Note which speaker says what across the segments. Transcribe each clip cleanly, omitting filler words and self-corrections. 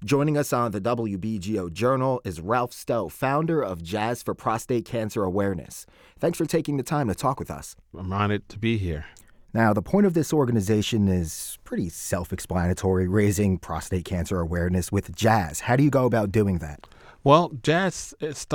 Speaker 1: Joining us on the WBGO Journal is Ralph Stowe, founder of Jazz for Prostate Cancer Awareness. Thanks for taking the time to talk with us.
Speaker 2: I'm honored to be here.
Speaker 1: Now, the point of this organization is pretty self-explanatory, raising prostate cancer awareness with jazz. How do you go about doing that?
Speaker 2: Well, jazz,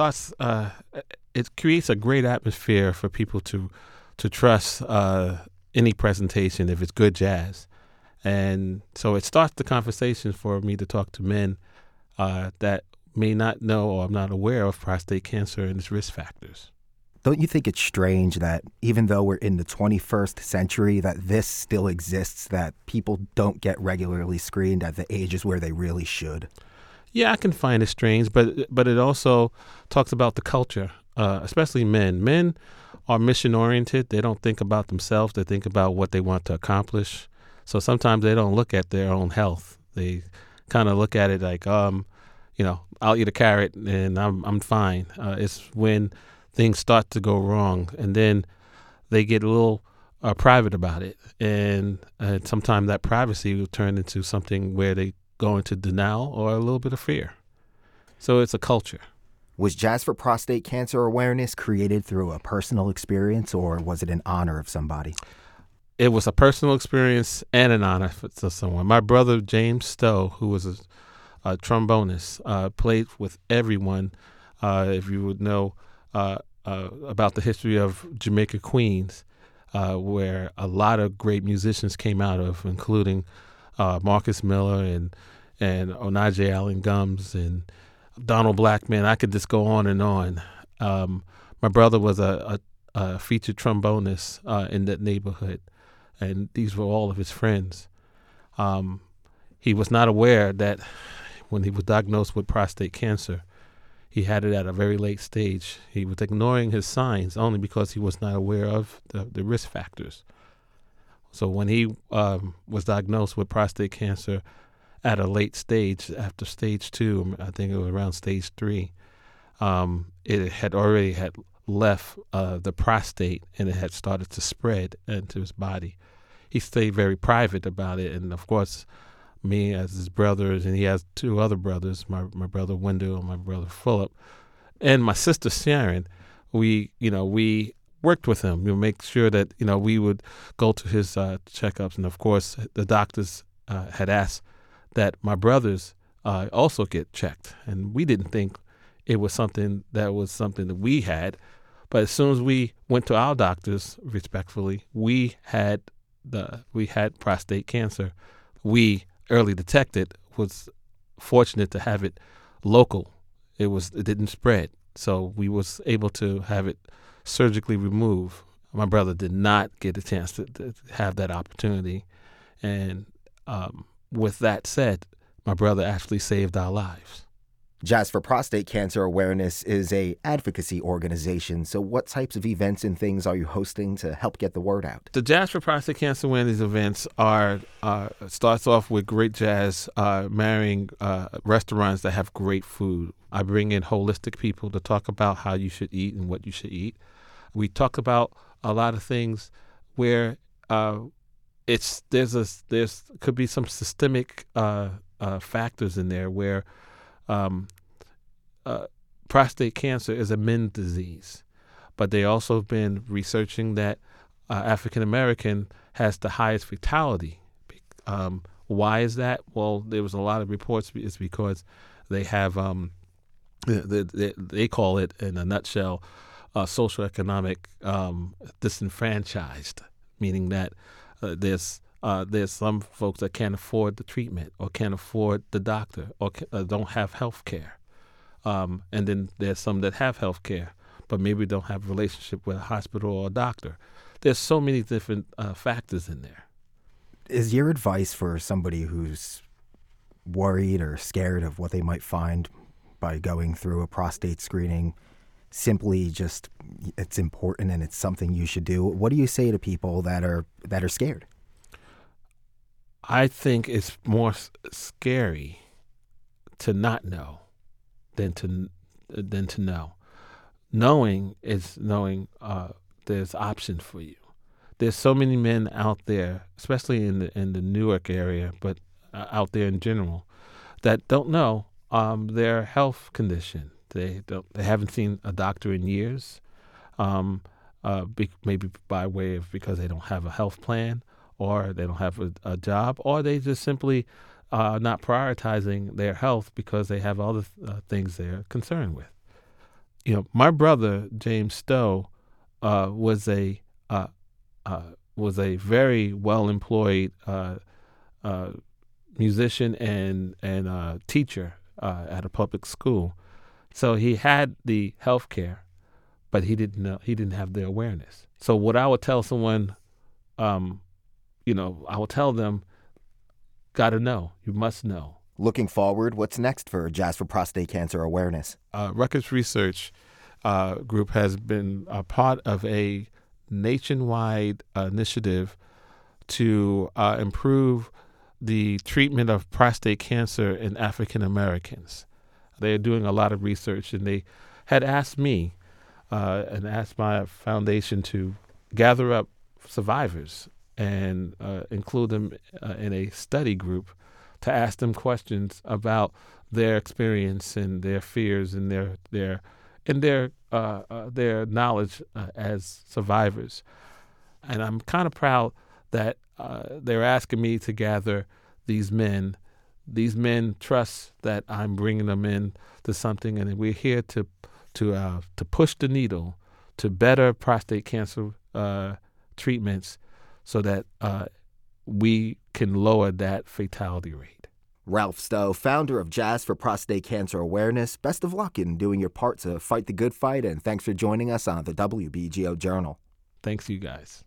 Speaker 2: it creates a great atmosphere for people to trust any presentation if it's good jazz. And so it starts the conversation for me to talk to men that may not know or are not aware of prostate cancer and its risk factors.
Speaker 1: Don't you think it's strange that even though we're in the 21st century, that this still exists, that people don't get regularly screened at the ages where they really should?
Speaker 2: Yeah, I can find it strange, but it also talks about the culture, especially men. Men are mission-oriented. They don't think about themselves. They think about what they want to accomplish. So sometimes they don't look at their own health. They kind of look at it like, I'll eat a carrot and I'm fine. It's when things start to go wrong, and then they get a little private about it. And sometimes that privacy will turn into something where they go into denial or a little bit of fear. So it's a culture.
Speaker 1: Was Jazz for Prostate Cancer Awareness created through a personal experience, or was it in honor of somebody?
Speaker 2: It was a personal experience and an honor to someone. My brother, James Stowe, who was a trombonist, played with everyone. If you would know about the history of Jamaica, Queens, where a lot of great musicians came out of, including Marcus Miller and Onaje Allen Gums and Donald Blackman. I could just go on and on. My brother was a featured trombonist in that neighborhood, and these were all of his friends. He was not aware that when he was diagnosed with prostate cancer, he had it at a very late stage. He was ignoring his signs only because he was not aware of the risk factors. So when he was diagnosed with prostate cancer at a late stage, after stage 2, I think it was around stage 3, it had already left the prostate, and it had started to spread into his body. He stayed very private about it, and of course, me as his brothers, and he has 2 other brothers, my brother Wendell and my brother Philip, and my sister Sharon. We worked with him. We make sure that we would go to his checkups, and of course, the doctors had asked that my brothers also get checked, and we didn't think it was something that we had. But as soon as we went to our doctors, respectfully, we had prostate cancer. We early detected, was fortunate to have it local. It didn't spread, so we was able to have it surgically removed. My brother did not get a chance to have that opportunity, and with that said, my brother actually saved our lives.
Speaker 1: Jazz for Prostate Cancer Awareness is a advocacy organization. So what types of events and things are you hosting to help get the word out?
Speaker 2: The Jazz for Prostate Cancer Awareness events starts off with great jazz, marrying restaurants that have great food. I bring in holistic people to talk about how you should eat and what you should eat. We talk about a lot of things where there's could be some systemic factors in there where prostate cancer is a men's disease, but they also have been researching that African American has the highest fatality. Why is that? Well, there was a lot of reports. It's because they have they call it, in a nutshell, socioeconomic disenfranchised, meaning that there's some folks that can't afford the treatment or can't afford the doctor or don't have health care. And then there's some that have health care, but maybe don't have a relationship with a hospital or a doctor. There's so many different factors in there.
Speaker 1: Is your advice for somebody who's worried or scared of what they might find by going through a prostate screening simply just it's important and it's something you should do? What do you say to people that are scared?
Speaker 2: I think it's more scary to not know than to know. Knowing is knowing there's options for you. There's so many men out there, especially in the Newark area, but out there in general, that don't know their health condition. They haven't seen a doctor in years, maybe by way of because they don't have a health plan, or they don't have a job, or they just simply not prioritizing their health because they have other things they're concerned with. My brother James Stowe was a very well employed musician and teacher at a public school. So he had the health care, but he didn't have the awareness. So what I would tell someone, I would tell them, gotta know, you must know.
Speaker 1: Looking forward, what's next for Jazz for Prostate Cancer Awareness?
Speaker 2: Rutgers Research Group has been a part of a nationwide initiative to improve the treatment of prostate cancer in African Americans. They are doing a lot of research, and they had asked me and asked my foundation to gather up survivors and include them in a study group to ask them questions about their experience and their fears and their knowledge as survivors. And I'm kind of proud that they're asking me to gather these men. These men trust that I'm bringing them in to something, and we're here to push the needle to better prostate cancer treatments, so that we can lower that fatality rate.
Speaker 1: Ralph Stowe, founder of Jazz for Prostate Cancer Awareness, best of luck in doing your part to fight the good fight, and thanks for joining us on the WBGO Journal.
Speaker 2: Thanks, you guys.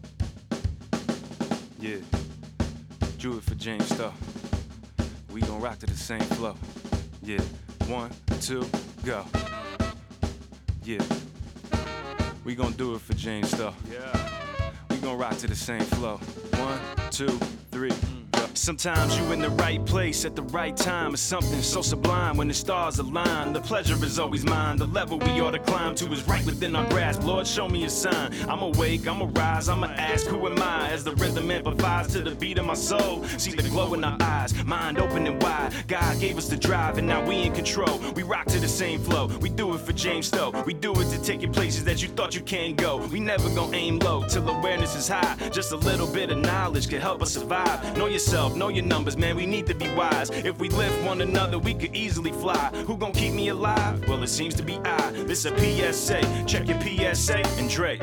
Speaker 3: Yeah, do it for James Stowe. We gon' rock to the same flow. Yeah, 1, 2, go. Yeah, we gon' do it for James Stowe. Yeah, we gon' rock to the same flow. 1, 2, 3, go. Sometimes you in the right place at the right time. It's something so sublime when the stars align. The pleasure is always mine. The level we ought to climb to is right within our grasp. Lord, show me a sign. I'm awake, I'ma rise, I'ma ask, who am I? As the rhythm amplifies to the beat of my soul. See the glow in our eyes, mind open and wide. God gave us the drive, and now we in control. We rock to the same flow. We do it for James Stowe. We do it to take you places that you thought you can't go. We never gon' aim low till awareness is high. Just a little bit of knowledge can help us survive. Know yourself, know your numbers, man, we need to be wise. If we lift one another, we could easily fly. Who gon' keep me alive? Well, it seems to be I. This a PSA, check your PSA and Dre.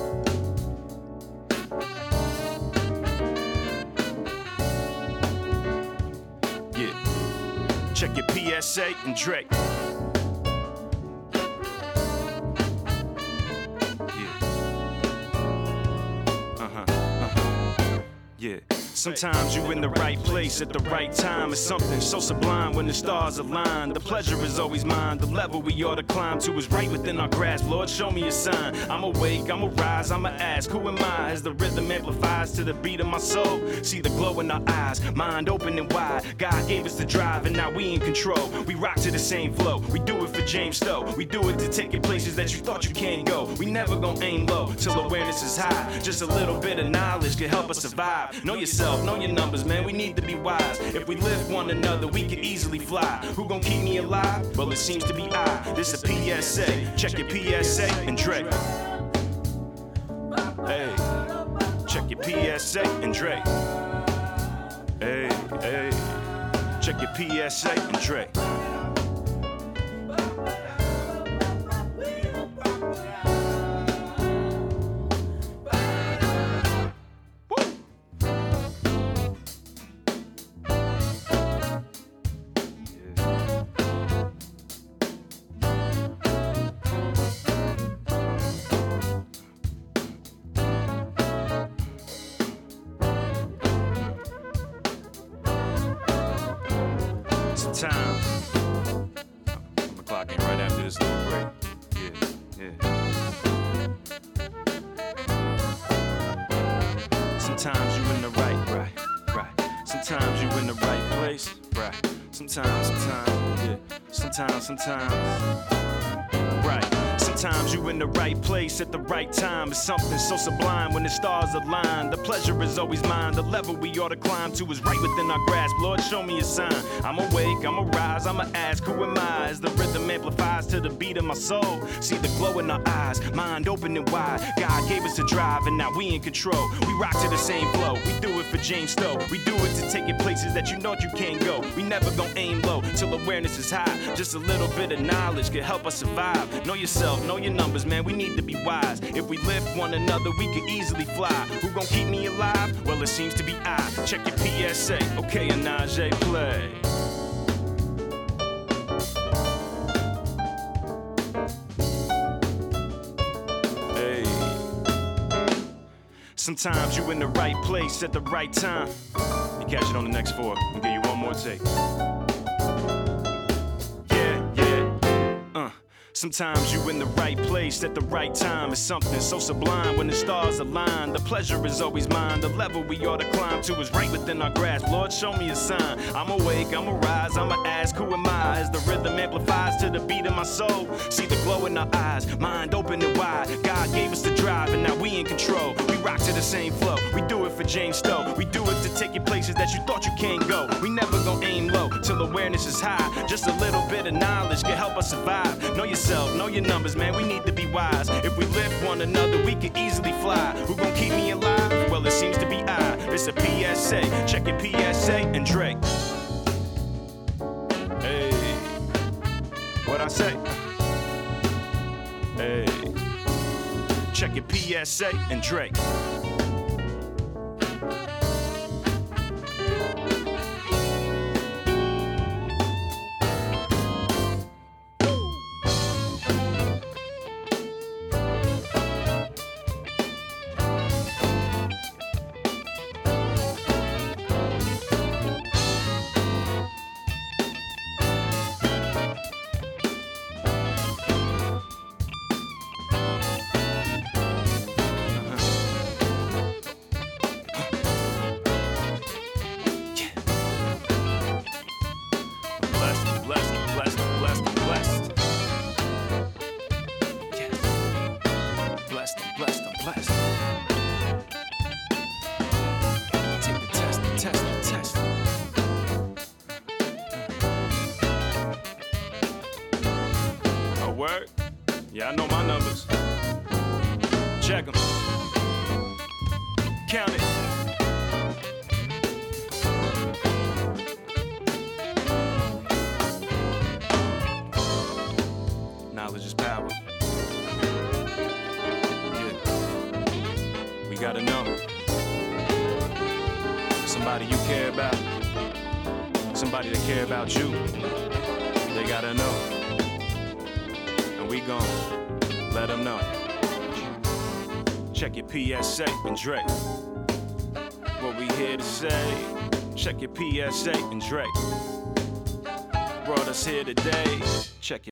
Speaker 3: Yeah, check your PSA and Dre. Yeah. Sometimes you in the right place at the right time. It's something so sublime when the stars align. The pleasure is always mine. The level we ought to climb to is right within our grasp. Lord, show me a sign. I'm awake, I'ma rise, I'ma ask, who am I? As the rhythm amplifies to the beat of my soul. See the glow in our eyes, mind open and wide. God gave us the drive, and now we in control. We rock to the same flow. We do it for James Stowe. We do it to take you places that you thought you can't go. We never gon' aim low till awareness is high. Just a little bit of knowledge can help us survive. Know yourself, know your numbers, man, we need to be wise. If we lift one another, we can easily fly. Who gon' keep me alive? Well, it seems to be I. This is a PSA, check your PSA and Dre. Hey, check your PSA and Dre. Hey, hey, check your PSA and Dre. Sometimes I'ma clock in right after this little break. Yeah. Sometimes you in the right. Sometimes you in the right place, right. Sometimes, yeah. Sometimes, right. Sometimes you in the right place at the right time. It's something so sublime when the stars align. The pleasure is always mine. The level we ought to climb to is right within our grasp. Lord, show me a sign. I'm awake, I'm rise, I'ma ask, who am I? As the rhythm amplifies to the beat of my soul. See the glow in our eyes, mind open and wide. God gave us a drive and now we in control. We rock to the same flow. We do it for James Stowe. We do it to take it places that you know you can't go. We never gon' aim low till awareness is high. Just a little bit of knowledge can help us survive. Know yourself, know your numbers, man. We need to be wise. If we lift one another, we can easily fly. Who gon' keep me alive? Well, it seems to be I. Check your PSA. Okay, Anaje, play. Hey. Sometimes you in the right place at the right time. You catch it on the next four. I'll give you one more take. Sometimes you in the right place at the right time. It's something so sublime when the stars align. The pleasure is always mine. The level we ought to climb to is right within our grasp. Lord, show me a sign. I'm awake, I'ma rise, I'ma ask, who am I? As the rhythm amplifies to the beat of my soul. See the glow in our eyes, mind open and wide. God gave us the drive and now we in control. We rock to the same flow. We do it for James Stowe. We do it to take you places that you thought you can't go. We never gon' aim low till awareness is high. Just a little bit of knowledge can help us survive. Know yourself, know your numbers, man. We need to be wise. If we lift one another, we can easily fly. Who gon' keep me alive? Well, it seems to be I. It's a PSA. Check your PSA and Drake. Hey, what I say? Hey, check your PSA and Drake. Word? Yeah, I know my numbers. Check them. Count it. Knowledge is power. Yeah. We gotta know. Somebody you care about. Somebody that care about you. They gotta know. We gon' let them know. Check your PSA and Drake. What we here to say? Check your PSA and Drake. Brought us here today. Check your